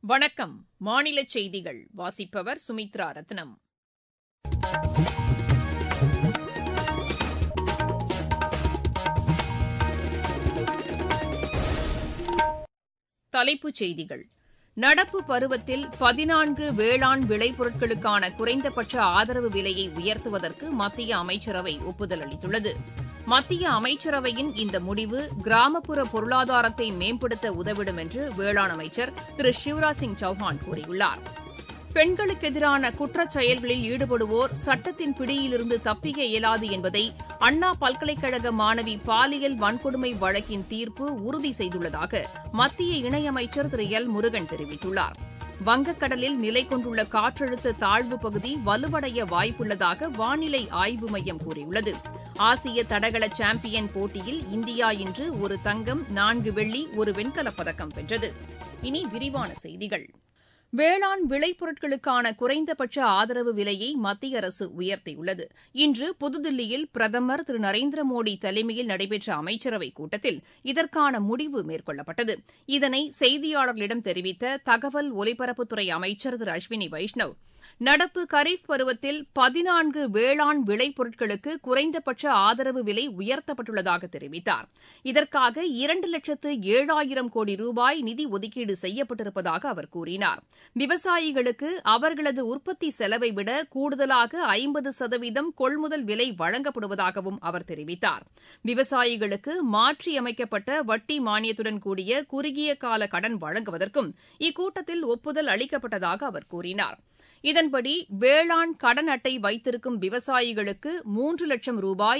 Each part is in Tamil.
வணக்கம். மாநில செய்திகள் வாசிப்பவர் சுமித்ரா ரத்னம். தலைப்புச் செய்திகள். நடப்பு பருவத்தில் 14 வேளாண் விளைபொருட்களுக்கான குறைந்தபட்ச ஆதரவு விலையை உயர்த்துவதற்கு மத்திய அமைச்சரவை ஒப்புதல் அளித்துள்ளது. மத்திய அமைச்சரவையின் இந்த முடிவு கிராமப்புற பொருளாதாரத்தை மேம்படுத்த உதவிடும் என்று வேளாண் அமைச்சர் திரு சிவராஜ் சிங் சௌஹான் கூறியுள்ளார். பெண்களுக்கு எதிரான குற்றச் செயல்களில் ஈடுபடுவோர் சட்டத்தின் பிடியிலிருந்து தப்பிக்க இயலாது என்பதை அண்ணா பல்கலைக்கழக மாணவி பாலியல் வன்கொடுமை வழக்கின் தீர்ப்பு உறுதி செய்துள்ளதாக மத்திய இணையமைச்சர் திரு எல் முருகன் தெரிவித்துள்ளார். வங்கக்கடலில் நிலை கொண்டுள்ள காற்றழுத்த தாழ்வு பகுதி வலுவடைய வாய்ப்புள்ளதாக வானிலை ஆய்வு மையம் கூறியுள்ளது. ஆசிய தடகள சாம்பியன் போட்டியில் இந்தியா இன்று ஒரு தங்கம், 4 வெள்ளி, 1 வெண்கலப் பதக்கம் வென்றது. இனி விரிவான செய்திகள். வேளாண் விளைபொருட்களுக்கான குறைந்தபட்ச ஆதரவு விலையை மத்திய அரசு உயர்த்தியுள்ளது. இன்று புதுதில்லியில் பிரதமர் திரு நரேந்திர மோடி தலைமையில் நடைபெற்ற அமைச்சரவைக் கூட்டத்தில் இதற்கான முடிவு மேற்கொள்ளப்பட்டது. இதனை செய்தியாளர்களிடம் தெரிவித்த தகவல் ஒலிபரப்புத்துறை அமைச்சர் திரு அஸ்வினி வைஷ்ணவ், நடப்பு கரீப் பருவத்தில் 14 வேளாண் விளைபொருட்களுக்கு குறைந்தபட்ச ஆதரவு விலை உயர்த்தப்பட்டுள்ளதாக தெரிவித்தார். இதற்காக 2,07,000 கோடி ரூபாய் நிதி ஒதுக்கீடு செய்யப்பட்டிருப்பதாக அவர் கூறினார். விவசாயிகளுக்கு அவர்களது உற்பத்தி செலவை விட கூடுதலாக 50% கொள்முதல் விலை வழங்கப்படுவதாகவும் அவர் தெரிவித்தார். விவசாயிகளுக்கு மாற்றியமைக்கப்பட்ட வட்டி மானியத்துடன் கூடிய குறுகிய கால கடன் வழங்குவதற்கும் இக்கூட்டத்தில் ஒப்புதல் அளிக்கப்பட்டதாக அவர் கூறினார். இதன்படி வேளாண் கடன் அட்டை வைத்திருக்கும் விவசாயிகளுக்கு 3 லட்சம் ரூபாய்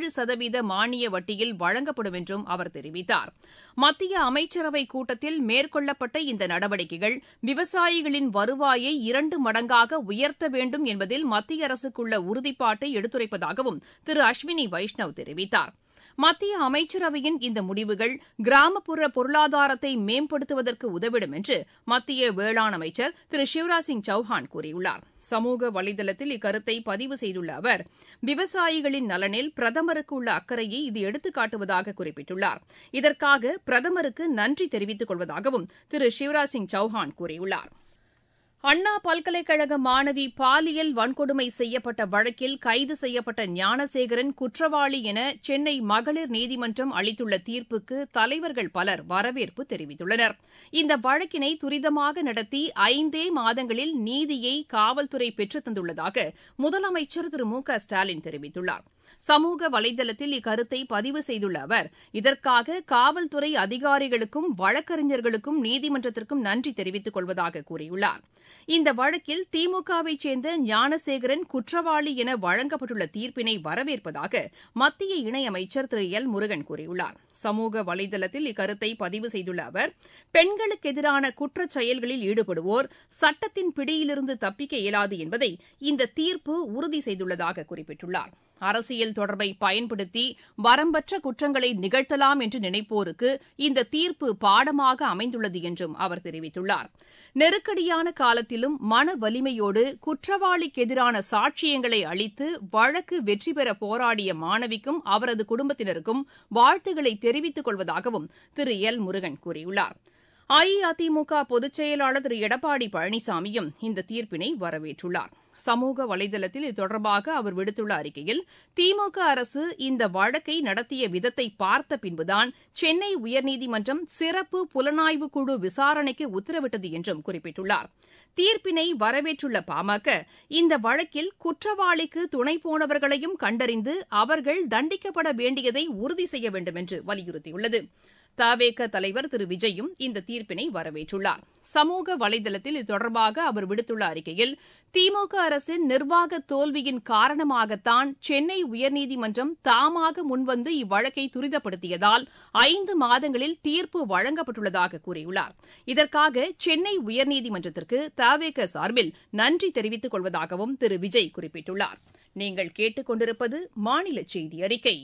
7% மானிய வட்டியில் வழங்கப்படும் என்றும் அவர் தெரிவித்தார். மத்திய அமைச்சரவைக் கூட்டத்தில் மேற்கொள்ளப்பட்ட இந்த நடவடிக்கைகள் விவசாயிகளின் வருவாயை 2 மடங்காக உயர்த்த வேண்டும் என்பதில் மத்திய அரசுக்குள்ள உறுதிப்பாட்டை எடுத்துரைப்பதாகவும் திரு அஸ்வினி வைஷ்ணவ் தெரிவித்தார். மத்திய அமைச்சரவையின் இந்த முடிவுகள் கிராமப்புற பொருளாதாரத்தை மேம்படுத்துவதற்கு உதவிடும் என்று மத்திய வேளாண் அமைச்சர் திரு சிவராஜ் சிங் சௌஹான் கூறியுள்ளார். சமூக வலைதளத்தில் இக்கருத்தை பதிவு செய்துள்ள அவர், விவசாயிகளின் நலனில் பிரதமருக்கு உள்ள அக்கறையை இது எடுத்துக்காட்டுவதாக குறிப்பிட்டுள்ளார். இதற்காக பிரதமருக்கு நன்றி தெரிவித்துக் கொள்வதாகவும் திரு சிவராஜ் சிங் சௌஹான் கூறியுள்ளார். அண்ணா பல்கலைக்கழக மாணவி பாலியல் வன்கொடுமை செய்யப்பட்ட வழக்கில் கைது செய்யப்பட்ட ஞானசேகரன் குற்றவாளி என சென்னை மகளிர் நீதிமன்றம் அளித்துள்ள தீர்ப்புக்கு தலைவர்கள் பலர் வரவேற்பு தெரிவித்துள்ளனர். இந்த வழக்கினை துரிதமாக நடத்தி 5 மாதங்களில் நீதியை காவல்துறை பெற்றுத் தந்துள்ளதாக முதலமைச்சர் திரு மு க ஸ்டாலின் தெரிவித்துள்ளார். சமூக வலைதளத்தில் இக்கருத்தை பதிவு செய்துள்ள அவர், இதற்காக காவல்துறை அதிகாரிகளுக்கும் வழக்கறிஞர்களுக்கும் நீதிமன்றத்திற்கும் நன்றி தெரிவித்துக் கொள்வதாக கூறியுள்ளார். இந்த வழக்கில் திமுகவைச் சேர்ந்த ஞானசேகரன் குற்றவாளி என வழங்கப்பட்டுள்ள தீர்ப்பினை வரவேற்பதாக மத்திய இணையமைச்சர் திரு எல் முருகன் கூறியுள்ளார். சமூக வலைதளத்தில் இக்கருத்தை பதிவு செய்துள்ள அவர், பெண்களுக்கு எதிரான குற்றச் செயல்களில் ஈடுபடுவோர் சட்டத்தின் பிடியிலிருந்து தப்பிக்க இயலாது என்பதை இந்த தீர்ப்பு உறுதி செய்துள்ளதாக குறிப்பிட்டுள்ளார். அரசியல் தொடர்பை பயன்படுத்தி வரம்பற்ற குற்றங்களை நிகழ்த்தலாம் என்று நினைப்போருக்கு இந்த தீர்ப்பு பாடமாக அமைந்துள்ளது என்றும் அவர் தெரிவித்துள்ளார். நெருக்கடியான காலத்திலும் மன வலிமையோடு குற்றவாளிக்கு எதிரான சாட்சியங்களை அளித்து வழக்கு வெற்றி பெற போராடிய மாணவிக்கும் அவரது குடும்பத்தினருக்கும் வாழ்த்துக்களை தெரிவித்துக் கொள்வதாகவும் திரு எல் முருகன் கூறியுள்ளார். அஇஅதிமுக பொதுச் செயலாளர் திரு எடப்பாடி பழனிசாமியும் இந்த தீர்ப்பினை வரவேற்றுள்ளார். சமூக வலைதளத்தில் இது தொடர்பாக அவர் விடுத்துள்ள அறிக்கையில், திமுக அரசு இந்த வழக்கை நடத்திய விதத்தை பார்த்த பின்புதான் சென்னை உயர்நீதிமன்றம் சிறப்பு புலனாய்வு குழு விசாரணைக்கு உத்தரவிட்டது என்றும் குறிப்பிட்டுள்ளார். தீர்ப்பினை வரவேற்றுள்ள பாமக, இந்த வழக்கில் குற்றவாளிக்கு துணை போனவர்களையும் கண்டறிந்து அவர்கள் தண்டிக்கப்பட வேண்டியதை உறுதி செய்ய வேண்டும் என்று வலியுறுத்தியுள்ளது. தவேக தலைவர் திரு விஜயும் இந்த தீர்ப்பினை வரவேற்றுள்ளார். சமூக வலைதளத்தில் இது தொடர்பாக அவர் விடுத்துள்ள அறிக்கையில், திமுக அரசின் நிர்வாக தோல்வியின் காரணமாகத்தான் சென்னை உயர்நீதிமன்றம் தாமாக முன்வந்து இவ்வழக்கை துரிதப்படுத்தியதால் 5 மாதங்களில் தீர்ப்பு வழங்கப்பட்டுள்ளதாக கூறியுள்ளார். இதற்காக சென்னை உயர்நீதிமன்றத்திற்கு தவேக சார்பில் நன்றி தெரிவித்துக் கொள்வதாகவும் திரு விஜய் குறிப்பிட்டுள்ளார். நீங்கள் கேட்டுக் கொண்டிருப்பது மாநில செய்தி அறிக்கை.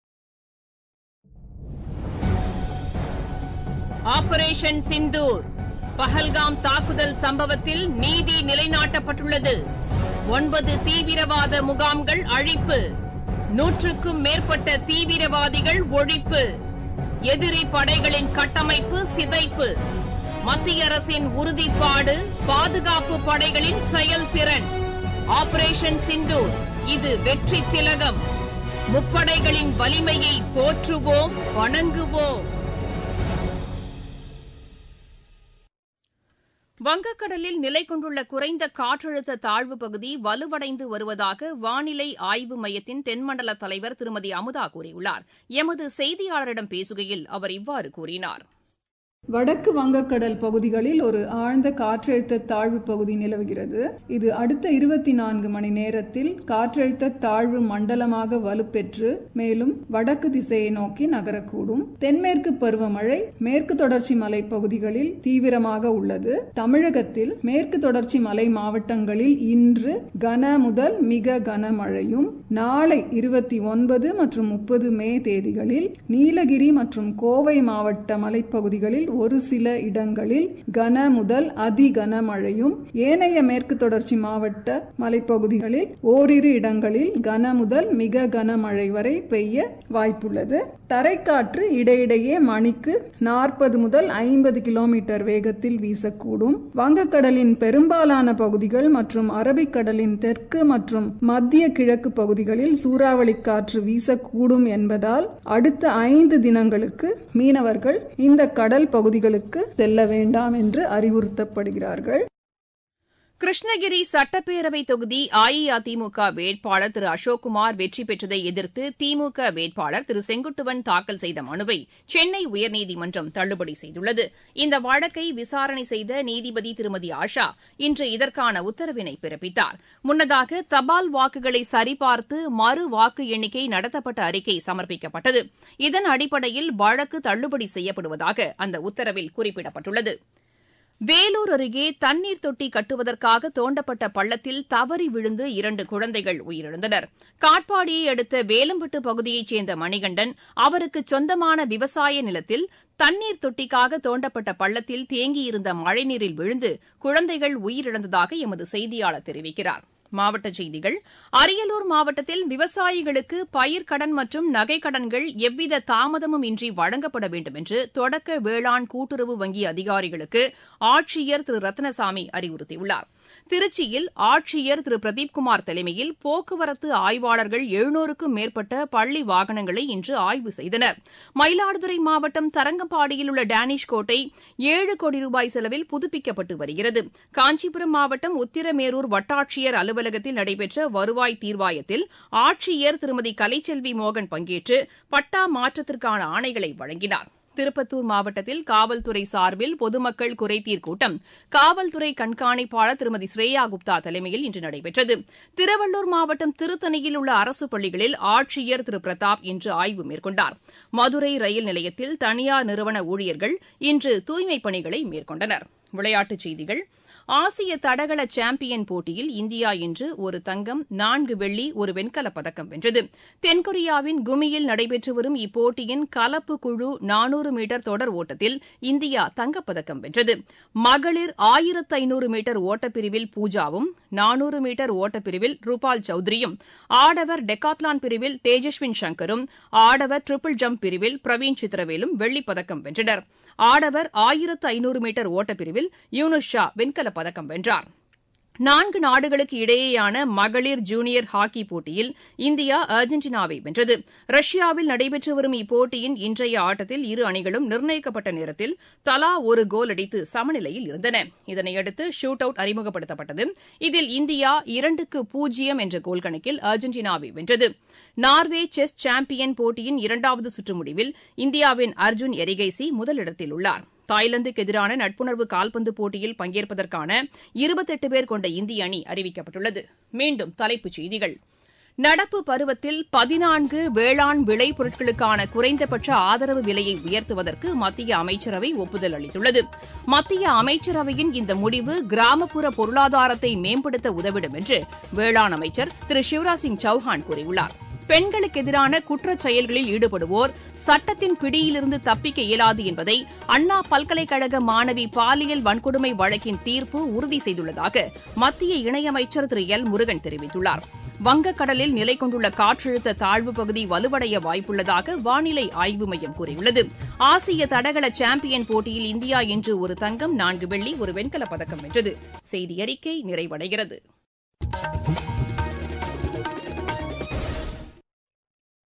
ஆபரேஷன் சிந்தூர் பஹல்காம் தாக்குதல் சம்பவத்தில் நீதி நிலைநாட்டப்பட்டுள்ளது. 9 தீவிரவாத முகாம்கள் அழிப்பு. 100க்கும் மேற்பட்ட தீவிரவாதிகள் ஒழிப்பு. எதிரி படைகளின் கட்டமைப்பு சிதைப்பு. மத்திய அரசின் உறுதிப்பாடு பாதுகாப்பு படைகளின் செயல்திறன். ஆபரேஷன் சிந்தூர் இது வெற்றி திலகம். முப்படைகளின் வலிமையை போற்றுவோம், வணங்குவோம். வங்கக்கடலில் நிலை கொண்டுள்ள குறைந்த காற்றழுத்த தாழ்வு பகுதி வலுவடைந்து வருவதாக வானிலை ஆய்வு மையத்தின் தென்மண்டல தலைவர் திருமதி அமுதா கூறியுள்ளார். எமது செய்தியாளரிடம் பேசுகையில் அவர் இவ்வாறு கூறினார். வடக்கு வங்கக்கடல் பகுதிகளில் ஒரு ஆழ்ந்த காற்றழுத்த தாழ்வு பகுதி நிலவுகிறது. இது அடுத்த 24 மணி நேரத்தில் காற்றழுத்த தாழ்வு மண்டலமாக வலுப்பெற்று மேலும் வடக்கு திசையை நோக்கி நகரக்கூடும். தென்மேற்கு பருவமழை மேற்கு தொடர்ச்சி மலை பகுதிகளில் தீவிரமாக உள்ளது. தமிழகத்தில் மேற்கு தொடர்ச்சி மலை மாவட்டங்களில் இன்று கன முதல் மிக கனமழையும், நாளை 29 மற்றும் 30 மே தேதிகளில் நீலகிரி மற்றும் கோவை மாவட்ட மலைப்பகுதிகளில் ஒரு சில இடங்களில் கன முதல் அதி கனமழையும், ஏனைய மேற்கு தொடர்ச்சி மாவட்ட மலைப்பகுதிகளில் ஓரிரு இடங்களில் கன முதல் மிக கனமழை வரை பெய்ய வாய்ப்புள்ளது. தரைக்காற்று இடையிடையே மணிக்கு 40 முதல் 50 கிலோமீட்டர் வேகத்தில் வீசக்கூடும். வங்கக்கடலின் பெரும்பாலான பகுதிகள் மற்றும் அரபிக்கடலின் தெற்கு மற்றும் மத்திய கிழக்கு பகுதிகளில் சூறாவளி காற்று வீசக்கூடும் என்பதால் அடுத்த 5 தினங்களுக்கு மீனவர்கள் இந்த கடல் பகுதிகளுக்கு செல்ல வேண்டாம் என்று அறிவுறுத்தப்படுகிறார்கள். கிருஷ்ணகிரி சட்டப்பேரவை தொகுதி அஇஅதிமுக வேட்பாளர் திரு அசோக்குமார் வெற்றி பெற்றதை எதிர்த்து திமுக வேட்பாளர் திரு செங்குட்டுவன் தாக்கல் செய்த மனுவை சென்னை உயர்நீதிமன்றம் தள்ளுபடி செய்துள்ளது. இந்த வழக்கை விசாரணை செய்த நீதிபதி திருமதி ஆஷா இன்று இதற்கான உத்தரவினை பிறப்பித்தார். முன்னதாக தபால் வாக்குகளை சரிபார்த்து மறு வாக்கு எண்ணிக்கை நடத்தப்பட்ட அறிக்கை சமர்ப்பிக்கப்பட்டது. இதன் அடிப்படையில் வழக்கு தள்ளுபடி செய்யப்படுவதாக அந்த உத்தரவில் குறிப்பிடப்பட்டுள்ளது. வேலூர் அருகே தண்ணீர் தொட்டி கட்டுவதற்காக தோண்டப்பட்ட பள்ளத்தில் தவறி விழுந்து 2 குழந்தைகள் உயிரிழந்தனர். காட்பாடியை அடுத்த வேலம்பட்டு பகுதியைச் சேர்ந்த மணிகண்டன் அவருக்கு சொந்தமான விவசாய நிலத்தில் தண்ணீர் தொட்டிக்காக தோண்டப்பட்ட பள்ளத்தில் தேங்கியிருந்த மழைநீரில் விழுந்து குழந்தைகள் உயிரிழந்ததாக எமது செய்தியாளர் தெரிவிக்கிறார். மாவட்டச் செய்திகள். அரியலூர் மாவட்டத்தில் விவசாயிகளுக்கு பயிர்க்கடன் மற்றும் நகைக்கடன்கள் எவ்வித தாமதமும் இன்றி வழங்கப்பட வேண்டும் என்று தொடக்க வேளாண் கூட்டுறவு வங்கி அதிகாரிகளுக்கு ஆட்சியர் திரு ரத்னசாமி அறிவுறுத்தியுள்ளார். திருச்சியில் ஆட்சியர் திரு பிரதீப்குமார் தலைமையில் போக்குவரத்து ஆய்வாளர்கள் 700க்கும் மேற்பட்ட பள்ளி வாகனங்களை இன்று ஆய்வு செய்தனர். மயிலாடுதுறை மாவட்டம் தரங்கம்பாடியில் உள்ள டேனிஷ் கோட்டை 7 கோடி ரூபாய் செலவில் புதுப்பிக்கப்பட்டு வருகிறது. காஞ்சிபுரம் மாவட்டம் உத்திரமேரூர் வட்டாட்சியர் அலுவலகத்தில் நடைபெற்ற வருவாய் தீர்வாயத்தில் ஆட்சியர் திருமதி கலைச்செல்வி மோகன் பங்கேற்று பட்டா மாற்றத்திற்கான ஆணைகளை வழங்கினார். திருப்பத்தூர் மாவட்டத்தில் காவல்துறை சார்பில் பொதுமக்கள் குறைதீர் கூட்டம் காவல்துறை கண்காணிப்பாளர் திருமதி ஸ்ரேயா குப்தா தலைமையில் இன்று நடைபெற்றது. திருவள்ளூர் மாவட்டம் திருத்தணியில் உள்ள அரசு பள்ளிகளில் ஆட்சியர் திரு பிரதாப் இன்று ஆய்வு மேற்கொண்டார். மதுரை ரயில் நிலையத்தில் தனியார் நிறுவன ஊழியர்கள் இன்று தூய்மைப் பணிகளை மேற்கொண்டனர். விளையாட்டுச் செய்திகள். ஆசிய தடகள சாம்பியன் போட்டியில் இந்தியா இன்று 1 தங்கம் 4 வெள்ளி 1 வெண்கலப் பதக்கம் வென்றது. தென்கொரியாவின் குமியில் நடைபெற்று வரும் இப்போட்டியின் கலப்பு குழு 400 மீட்டர் தொடர் ஓட்டத்தில் இந்தியா தங்கப்பதக்கம் வென்றது. மகளிர் 1500 மீட்டர் ஓட்டப்பிரிவில் பூஜாவும் 400 மீட்டர் ஓட்டப்பிரிவில் ரூபால் சௌத்ரியும், ஆடவர் டெக்காத்லான் பிரிவில் தேஜஸ்வின் சங்கரும், ஆடவர் ட்ரிபிள் ஜம்ப் பிரிவில் பிரவீன் சித்திரவேலும் வெள்ளிப் பதக்கம் வென்றனர். ஆடவர் 1500 மீட்டர் ஓட்டப்பிரிவில் யூனுஸ் ஷா வெண்கலப் பதக்கம் வென்றார். 4 நாடுகளுக்கு இடையேயான மகளிர் ஜூனியர் ஹாக்கி போட்டியில் இந்தியா அர்ஜென்டினாவை வென்றது. ரஷ்யாவில் நடைபெற்று வரும் இப்போட்டியின் இன்றைய ஆட்டத்தில் இரு அணிகளும் நிர்ணயிக்கப்பட்ட நேரத்தில் தலா ஒரு கோல் அடித்து சமநிலையில் இருந்தன. இதனையடுத்து ஷூட் அவுட் அறிமுகப்படுத்தப்பட்டது. இதில் இந்தியா 2-0 என்ற கோல் கணக்கில் அர்ஜென்டினாவை வென்றது. நார்வே செஸ் சாம்பியன் போட்டியின் 2வது சுற்று முடிவில் இந்தியாவின் அர்ஜுன் எரிகைசி முதலிடத்தில் உள்ளார். தாய்லாந்துக்கு எதிரான நட்புணர்வு கால்பந்து போட்டியில் பங்கேற்பதற்கான 28 பேர் கொண்ட இந்திய அணி அறிவிக்கப்பட்டுள்ளது. மீண்டும் தலைப்புச் செய்திகள். நடப்பு பருவத்தில் 14 வேளாண் விளைபொருட்களுக்கான குறைந்தபட்ச ஆதரவு விலையை உயர்த்துவதற்கு மத்திய அமைச்சரவை ஒப்புதல் அளித்துள்ளது. மத்திய அமைச்சரவையின் இந்த முடிவு கிராமப்புற பொருளாதாரத்தை மேம்படுத்த உதவிடும் என்று வேளாண் அமைச்சர் திரு சிவராஜ் சிங் சௌஹான் கூறியுள்ளார். பெண்களுக்கு எதிரான குற்றச் செயல்களில் ஈடுபடுவோர் சட்டத்தின் பிடியிலிருந்து தப்பிக்க இயலாது என்பதை அண்ணா பல்கலைக்கழக மாணவி பாலியல் வன்கொடுமை வழக்கின் தீர்ப்பு உறுதி செய்துள்ளதாக மத்திய இணையமைச்சர் திரு எல் முருகன் தெரிவித்துள்ளார். வங்கக்கடலில் நிலை கொண்டுள்ள காற்றழுத்த தாழ்வு பகுதி வலுவடைய வாய்ப்புள்ளதாக வானிலை ஆய்வு மையம் கூறியுள்ளது. ஆசிய தடகள சாம்பியன் போட்டியில் இந்தியா இன்று ஒரு தங்கம், 4 வெள்ளி, 1 வெண்கலப் பதக்கம் வென்றது. செய்தியறிக்கை நிறைவடைகிறது.